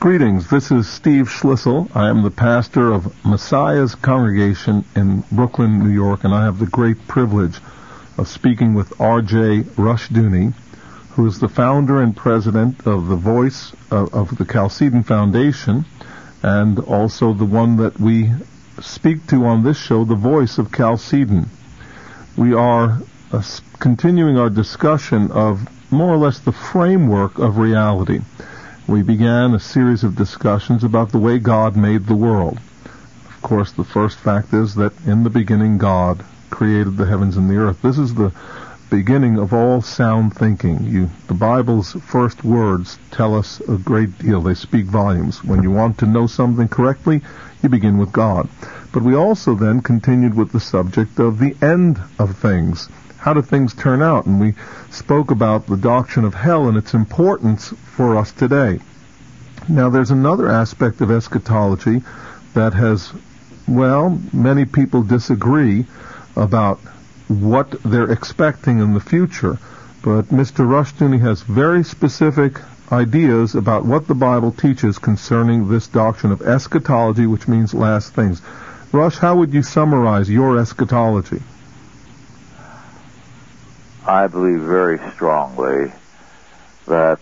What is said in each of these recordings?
Greetings, this is Steve Schlissel. I am the pastor of Messiah's Congregation in Brooklyn, New York, and I have the great privilege of speaking with R.J. Rushdoony, who is the founder and president of the Voice of the Chalcedon Foundation, and also the one that we speak to on this show, the Voice of Chalcedon. We are continuing our discussion of more or less the framework of reality. We began a series of discussions about the way God made the world. Of course, the first fact is that in the beginning God created the heavens and the earth. This is the beginning of all sound thinking. The Bible's first words tell us a great deal. They speak volumes. When you want to know something correctly, you begin with God. But we also then continued with the subject of the end of things. How do things turn out? And we spoke about the doctrine of hell and its importance for us today. Now, there's another aspect of eschatology that has, many people disagree about what they're expecting in the future. But Mr. Rushdoony has very specific ideas about what the Bible teaches concerning this doctrine of eschatology, which means last things. Rush, how would you summarize your eschatology? I believe very strongly that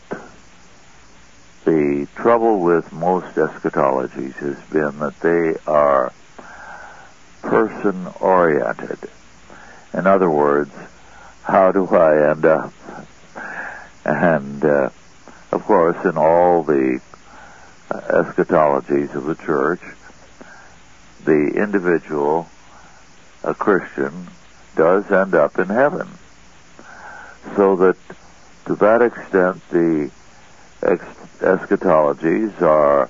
the trouble with most eschatologies has been that they are person-oriented. In other words, how do I end up? And, of course, in all the eschatologies of the church, the individual, a Christian, does end up in heaven. So that, to that extent, the eschatologies are,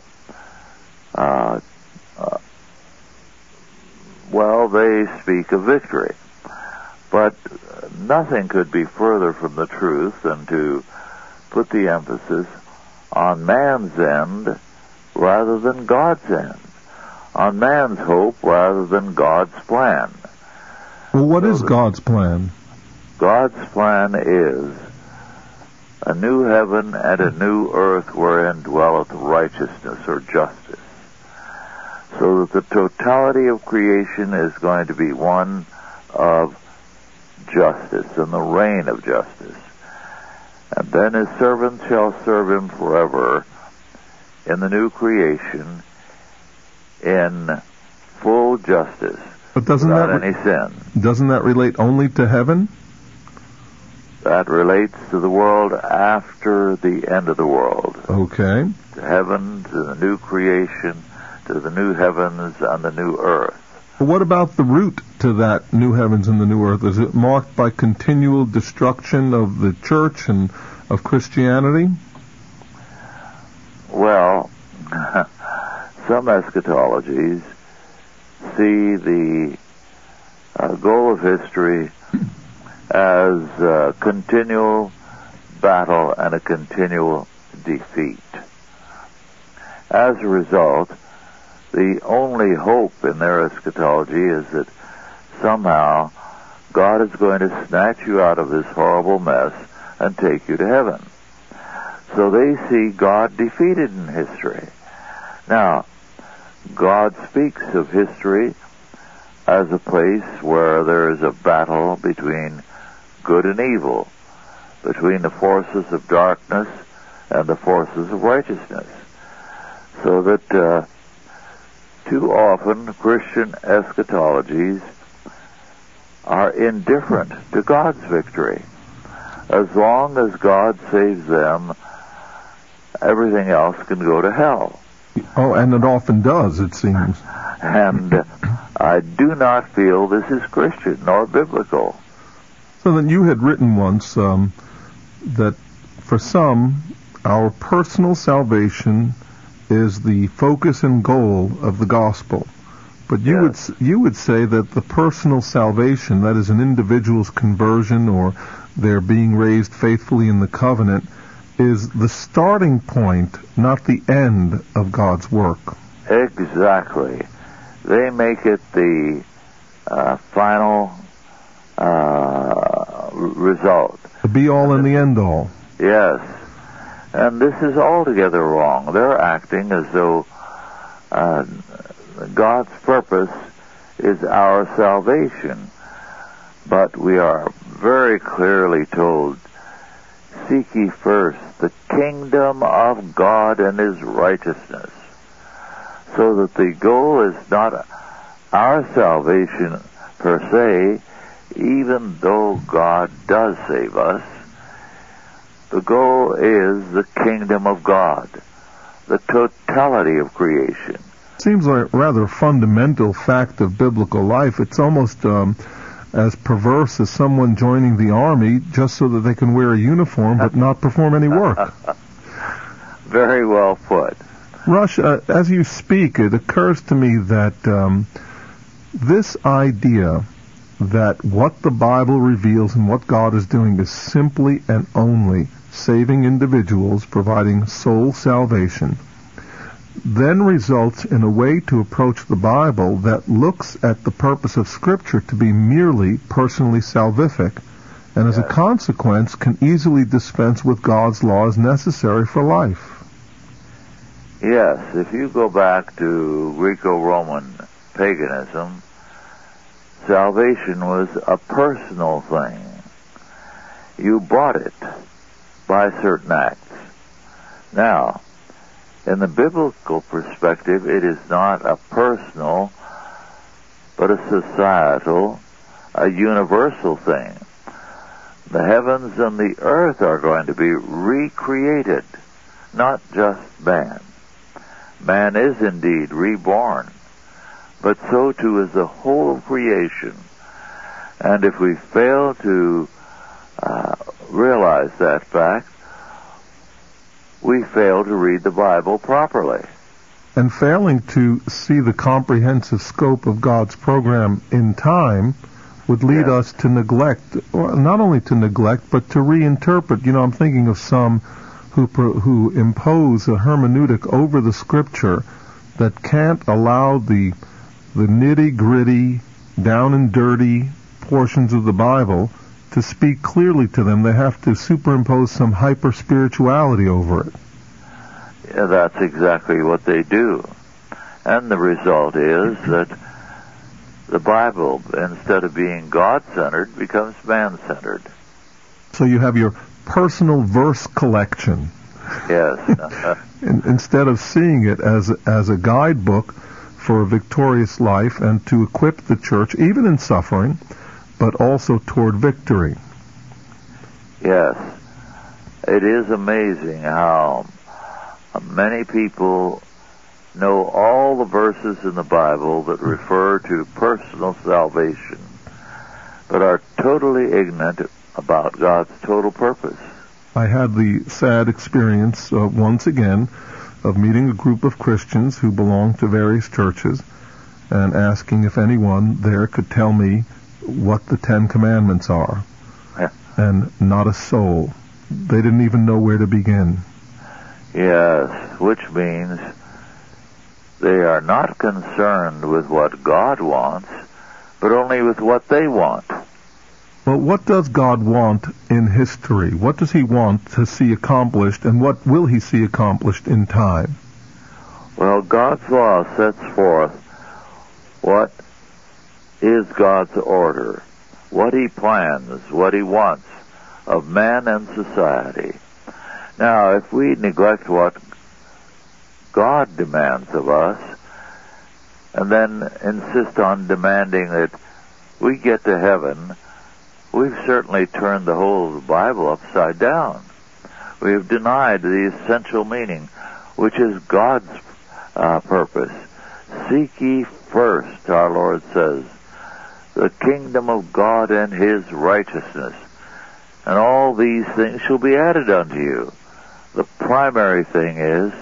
they speak of victory. But nothing could be further from the truth than to put the emphasis on man's end rather than God's end, on man's hope rather than God's plan. Well, what is God's plan? God's plan is a new heaven and a new earth wherein dwelleth righteousness or justice. So that the totality of creation is going to be one of justice and the reign of justice. And then his servants shall serve him forever in the new creation in full justice, but without any sin. Doesn't that relate only to heaven? That relates to the world after the end of the world. Okay. To heaven, to the new creation, to the new heavens and the new earth. What about the route to that new heavens and the new earth? Is it marked by continual destruction of the church and of Christianity? Well, some eschatologies see the goal of history as a continual battle and a continual defeat. As a result, the only hope in their eschatology is that somehow God is going to snatch you out of this horrible mess and take you to heaven. So they see God defeated in history. Now, God speaks of history as a place where there is a battle between good and evil, between the forces of darkness and the forces of righteousness. So that too often Christian eschatologies are indifferent to God's victory. As long as God saves them, everything else can go to hell. Oh, and it often does, it seems. And I do not feel this is Christian nor biblical. So then you had written once that for some, our personal salvation is the focus and goal of the gospel. But you would say that the personal salvation, that is an individual's conversion or their being raised faithfully in the covenant, is the starting point, not the end of God's work. Exactly. They make it the final result. The be-all and the end-all. Yes. And this is altogether wrong. They're acting as though God's purpose is our salvation. But we are very clearly told, seek ye first the kingdom of God and his righteousness. So that the goal is not our salvation per se, even though God does save us. The goal is the kingdom of God, the totality of creation. Seems like a rather fundamental fact of biblical life. It's almost as perverse as someone joining the army just so that they can wear a uniform but not perform any work. Very well put. Rush, as you speak, it occurs to me that this idea that what the Bible reveals and what God is doing is simply and only saving individuals, providing soul salvation, then results in a way to approach the Bible that looks at the purpose of Scripture to be merely personally salvific, and as a consequence can easily dispense with God's laws necessary for life. Yes, if you go back to Greco-Roman paganism, salvation was a personal thing. You bought it by certain acts. Now, in the biblical perspective, it is not a personal, but a societal, a universal thing. The heavens and the earth are going to be recreated, not just man. Man is indeed reborn, but so too is the whole of creation. And if we fail to realize that fact, we fail to read the Bible properly. And failing to see the comprehensive scope of God's program in time would lead us to neglect, or not only to neglect, but to reinterpret. You know, I'm thinking of some who impose a hermeneutic over the Scripture that can't allow the nitty-gritty, down and dirty portions of the Bible to speak clearly to them. They have to superimpose some hyper-spirituality over it. Yeah, that's exactly what they do. And the result is that the Bible, instead of being God-centered, becomes man-centered. So you have your personal verse collection. Yes. Instead of seeing it as a guidebook for a victorious life and to equip the church, even in suffering, but also toward victory. Yes. It is amazing how many people know all the verses in the Bible that refer to personal salvation, but are totally ignorant about God's total purpose. I had the sad experience, once again, of meeting a group of Christians who belonged to various churches and asking if anyone there could tell me what the 10 Commandments are. Yeah. And not a soul. They didn't even know where to begin. Yes, which means they are not concerned with what God wants, but only with what they want. Well, what does God want in history? What does he want to see accomplished, and what will he see accomplished in time? Well, God's law sets forth what is God's order, what he plans, what he wants of man and society. Now, if we neglect what God demands of us, and then insist on demanding that we get to heaven, we've certainly turned the whole of the Bible upside down. We have denied the essential meaning, which is God's purpose. Seek ye first, our Lord says, the kingdom of God and his righteousness, and all these things shall be added unto you. The primary thing is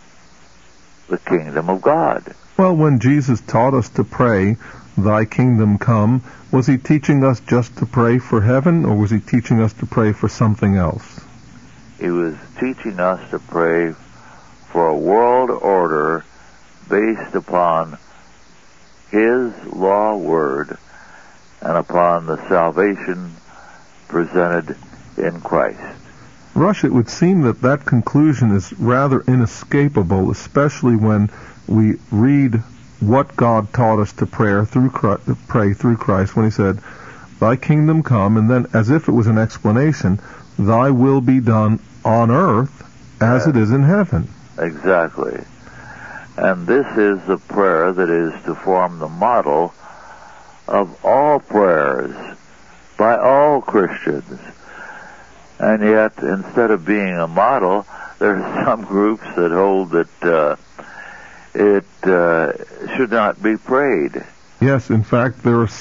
the kingdom of God. Well, when Jesus taught us to pray, thy kingdom come, was he teaching us just to pray for heaven, or was he teaching us to pray for something else? He was teaching us to pray for a world order based upon his law word and upon the salvation presented in Christ. Rush, it would seem that conclusion is rather inescapable, especially when we read what God taught us to pray through Christ when he said, "Thy kingdom come," and then as if it was an explanation, "Thy will be done on earth as it is in heaven." Exactly. And this is the prayer that is to form the model of all prayers by all Christians. And yet, instead of being a model, there are some groups that hold that it should not be prayed. Yes, in fact, there are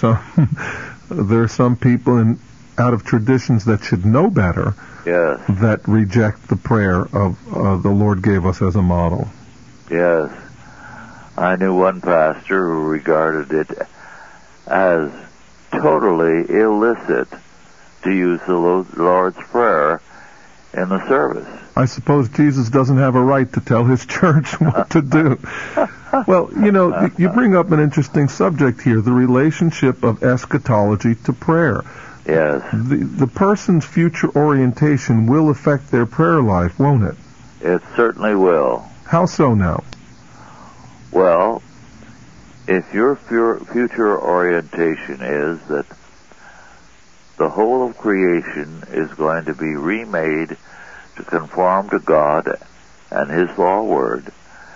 some people out of traditions that should know better, yes, that reject the prayer of the Lord gave us as a model. Yes. I knew one pastor who regarded it as totally illicit to use the Lord's Prayer in the service. I suppose Jesus doesn't have a right to tell his church what to do. Well, you bring up an interesting subject here, the relationship of eschatology to prayer. Yes. The person's future orientation will affect their prayer life, won't it? It certainly will. How so now? Well, if your future orientation is that the whole of creation is going to be remade to conform to God and his law word,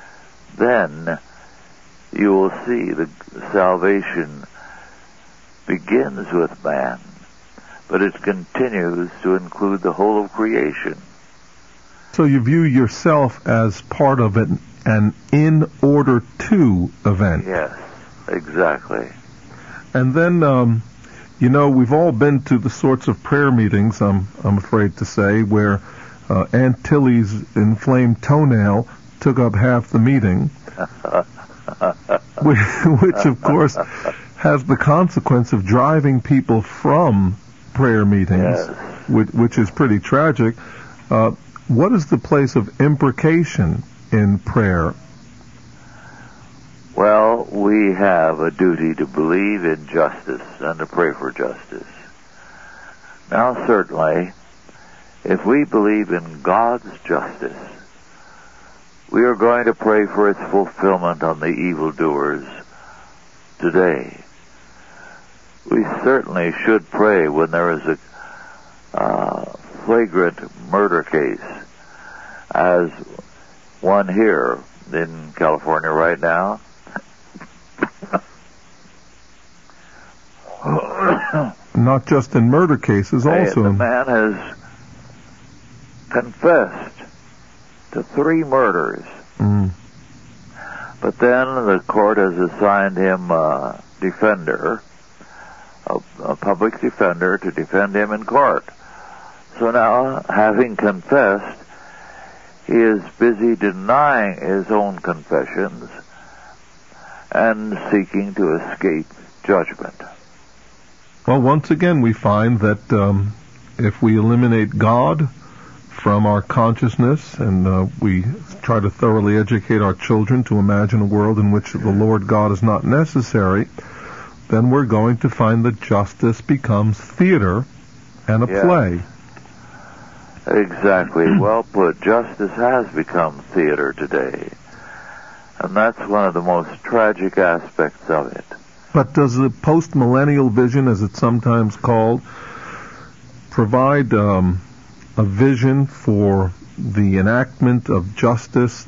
then you will see the salvation begins with man, but it continues to include the whole of creation. So you view yourself as part of an in order to event. Yes, exactly. And then, we've all been to the sorts of prayer meetings, I'm afraid to say, where Aunt Tilly's inflamed toenail took up half the meeting, which of course has the consequence of driving people from prayer meetings, yes, which is pretty tragic. What is the place of imprecation in prayer? Well, we have a duty to believe in justice and to pray for justice. Now, certainly, if we believe in God's justice, we are going to pray for its fulfillment on the evildoers today. We certainly should pray when there is a flagrant murder case, as one here in California right now. Not just in murder cases, also. The man has confessed to 3 murders. Mm. But then the court has assigned him a defender, a public defender, to defend him in court. So now, having confessed, he is busy denying his own confessions and seeking to escape judgment. Well, once again, we find that if we eliminate God from our consciousness and we try to thoroughly educate our children to imagine a world in which the Lord God is not necessary, then we're going to find that justice becomes theater and a play. Exactly. Well put. Justice has become theater today. And that's one of the most tragic aspects of it. But does the post-millennial vision, as it's sometimes called, provide a vision for the enactment of justice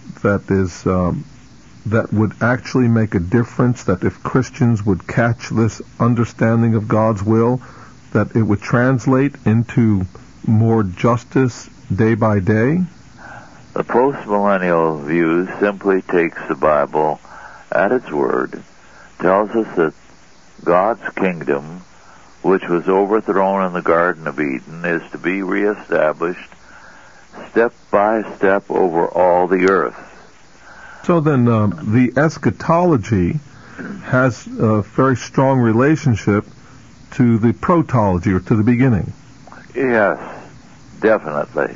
that would actually make a difference, that if Christians would catch this understanding of God's will, that it would translate into more justice day by day? The post-millennial view simply takes the Bible at its word, tells us that God's kingdom, which was overthrown in the Garden of Eden, is to be reestablished step by step over all the earth. So then the eschatology has a very strong relationship to the protology, or to the beginning. Yes, definitely.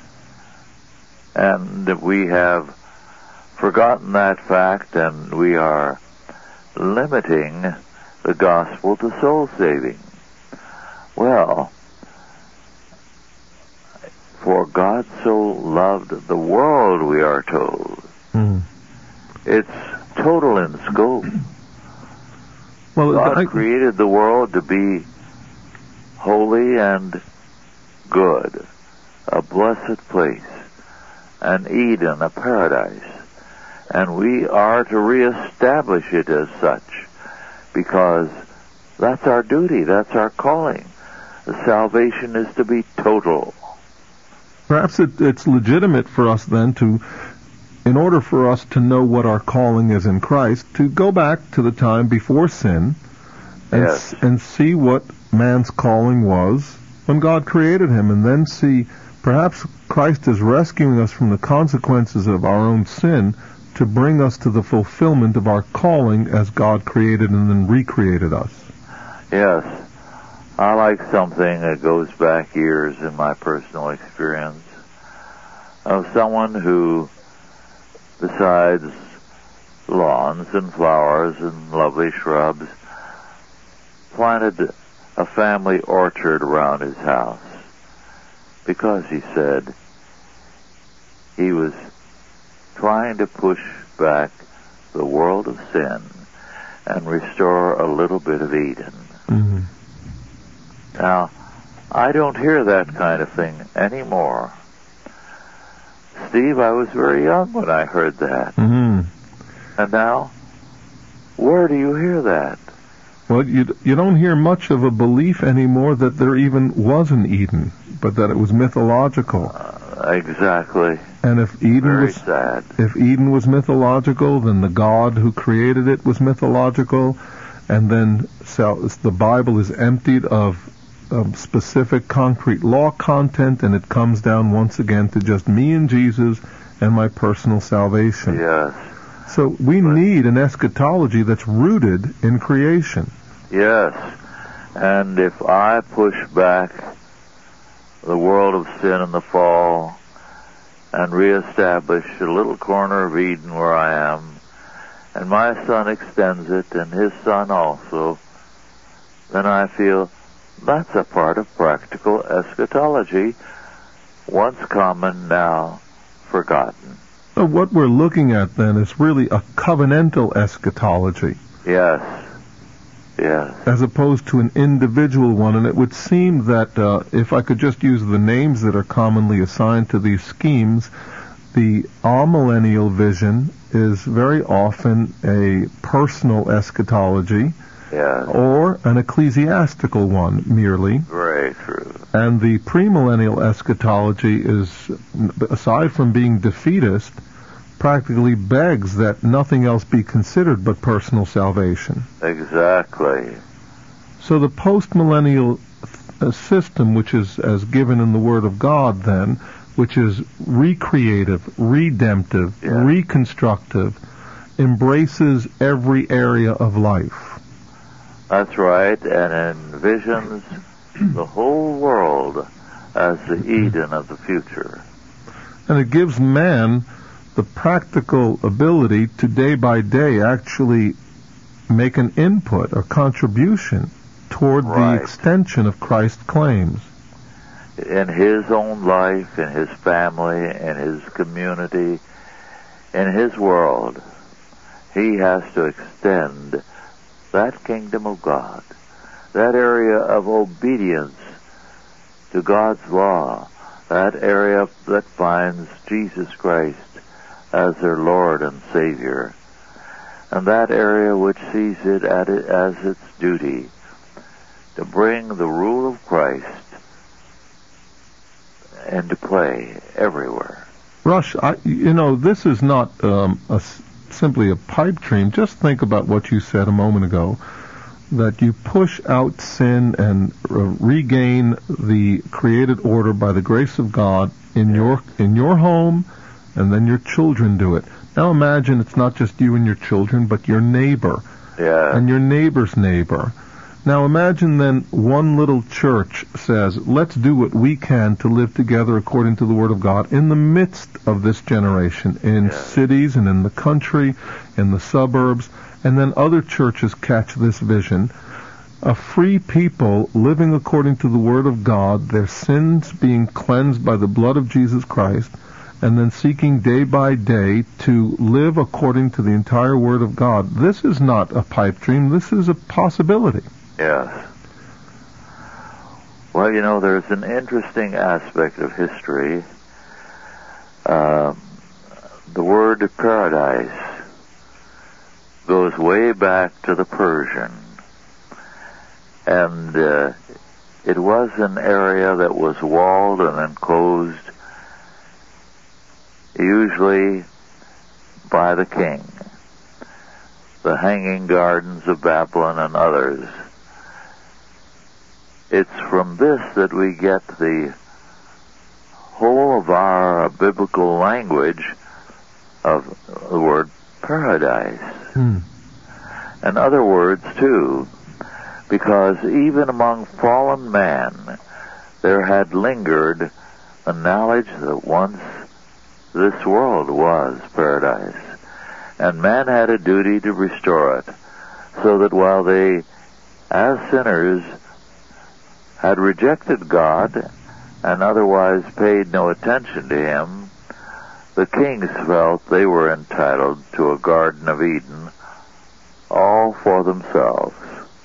And we have forgotten that fact, and we are limiting the gospel to soul saving. Well, For God so loved the world, we are told. It's total in scope. Well, God created the world to be holy and good, a blessed place, an Eden, a paradise. And we are to reestablish it as such, because that's our duty, that's our calling. The salvation is to be total. Perhaps it's legitimate for us then to, in order for us to know what our calling is in Christ, to go back to the time before sin and see what man's calling was when God created him, and then see perhaps Christ is rescuing us from the consequences of our own sin to bring us to the fulfillment of our calling as God created and then recreated us. Yes. I like something that goes back years in my personal experience of someone who, besides lawns and flowers and lovely shrubs, planted a family orchard around his house because he said he was trying to push back the world of sin and restore a little bit of Eden. Mm-hmm. Now, I don't hear that kind of thing anymore. Steve, I was very young when I heard that. Mm-hmm. And now, where do you hear that? Well, you don't hear much of a belief anymore that there even was an Eden, but that it was mythological. Exactly. And if Eden was mythological, then the God who created it was mythological, and then the Bible is emptied of specific concrete law content, and it comes down once again to just me and Jesus and my personal salvation. Yes. So we need an eschatology that's rooted in creation. Yes. And if I push back the world of sin and the fall and reestablish a little corner of Eden where I am, and my son extends it and his son also, then I feel that's a part of practical eschatology, once common, now forgotten. So what we're looking at then is really a covenantal eschatology. Yes. Yes. As opposed to an individual one. And it would seem that if I could just use the names that are commonly assigned to these schemes, the amillennial vision is very often a personal eschatology, yes, or an ecclesiastical one merely. Very true. And the premillennial eschatology is, aside from being defeatist, practically begs that nothing else be considered but personal salvation. Exactly. So the postmillennial system, which is as given in the Word of God then, which is recreative, redemptive, reconstructive, embraces every area of life. That's right, and envisions the whole world as the Eden of the future. And it gives man the practical ability to day by day actually make an input or contribution toward the extension of Christ's claims. In his own life, in his family, in his community, in his world, he has to extend that kingdom of God, that area of obedience to God's law, that area that finds Jesus Christ as their Lord and Savior, and that area which sees it as its duty to bring the rule of Christ into play everywhere. Rush, this is not simply a pipe dream. Just think about what you said a moment ago, that you push out sin and regain the created order by the grace of God in your home, and then your children do it. Now imagine it's not just you and your children, but your neighbor and your neighbor's neighbor. Now imagine then one little church says, let's do what we can to live together according to the Word of God in the midst of this generation, in cities and in the country, in the suburbs, and then other churches catch this vision. a free people living according to the Word of God, their sins being cleansed by the blood of Jesus Christ, and then seeking day by day to live according to the entire Word of God. This is not a pipe dream. This is a possibility. Yes. Well, you know, there's an interesting aspect of history. The word paradise goes way back to the Persian. And it was an area that was walled and enclosed, usually by the king. The Hanging Gardens of Babylon and others. It's from this that we get the whole of our biblical language of the word paradise. And other words, too, because even among fallen man, there had lingered a knowledge that once this world was paradise. And man had a duty to restore it, so that while they, as sinners, had rejected God and otherwise paid no attention to him, the kings felt they were entitled to a Garden of Eden all for themselves.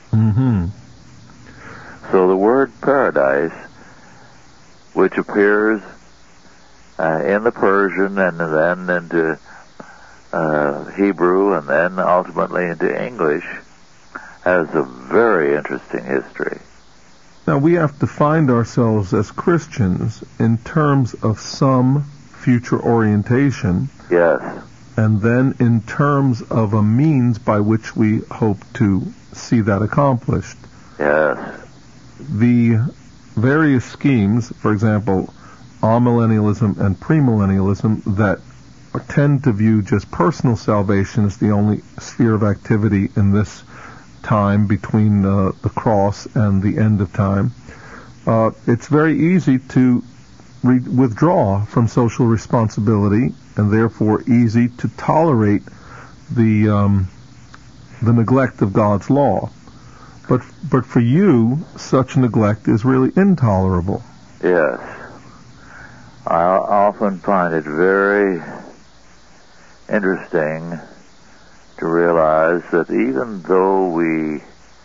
So the word paradise, which appears in the Persian and then into Hebrew and then ultimately into English, has a very interesting history. Now, we have to find ourselves as Christians in terms of some future orientation. Yes. And then in terms of a means by which we hope to see that accomplished. Yes. The various schemes, for example, amillennialism and premillennialism, that tend to view just personal salvation as the only sphere of activity in this time between the cross and the end of time, it's very easy to withdraw from social responsibility, and therefore easy to tolerate the neglect of God's law. But for you, such neglect is really intolerable. Yes. I often find it very interesting to realize that even though we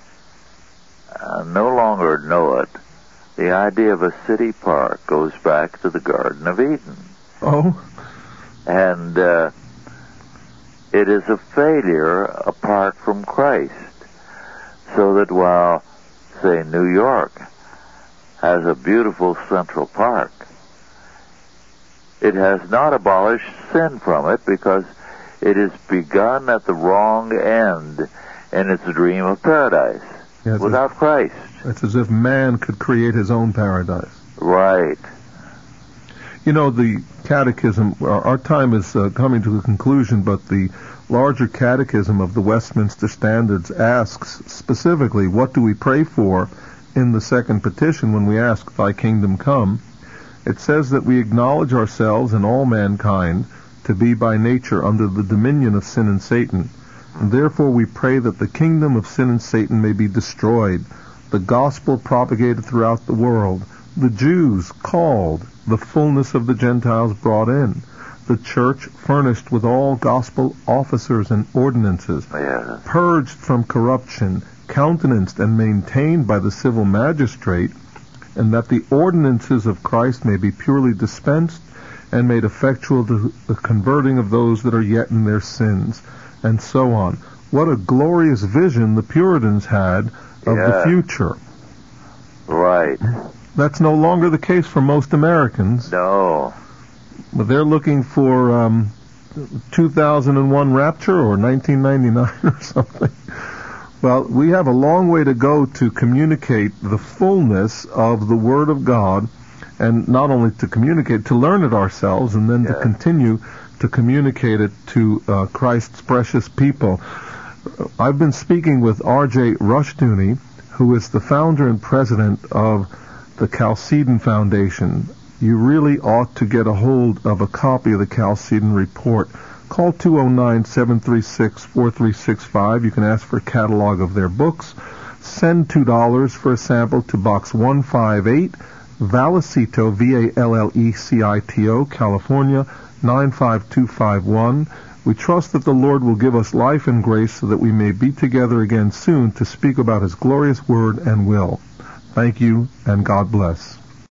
no longer know it, the idea of a city park goes back to the Garden of Eden. Oh? And it is a failure apart from Christ. So that while, say, New York has a beautiful Central Park, it has not abolished sin from it, because it has begun at the wrong end in its dream of paradise, without Christ. It's as if man could create his own paradise. Right. You know, the catechism, our time is coming to a conclusion, but the larger catechism of the Westminster Standards asks specifically, what do we pray for in the second petition when we ask, Thy kingdom come? It says that we acknowledge ourselves and all mankind to be by nature under the dominion of sin and Satan, and therefore we pray that the kingdom of sin and Satan may be destroyed, the gospel propagated throughout the world, the Jews called, the fullness of the Gentiles brought in, the church furnished with all gospel officers and ordinances, purged from corruption, countenanced and maintained by the civil magistrate, and that the ordinances of Christ may be purely dispensed and made effectual to the converting of those that are yet in their sins, and so on. What a glorious vision the Puritans had of the future. Right. That's no longer the case for most Americans. No. But they're looking for 2001 rapture or 1999 or something. Well, we have a long way to go to communicate the fullness of the Word of God, and not only to communicate, to learn it ourselves, and then to continue to communicate it to Christ's precious people. I've been speaking with R.J. Rushdoony, who is the founder and president of the Chalcedon Foundation. You really ought to get a hold of a copy of the Chalcedon Report. Call 209-736-4365. You can ask for a catalog of their books. Send $2 for a sample to Box 158, Vallecito, Vallecito, California, 95251. We trust that the Lord will give us life and grace so that we may be together again soon to speak about His glorious word and will. Thank you, and God bless.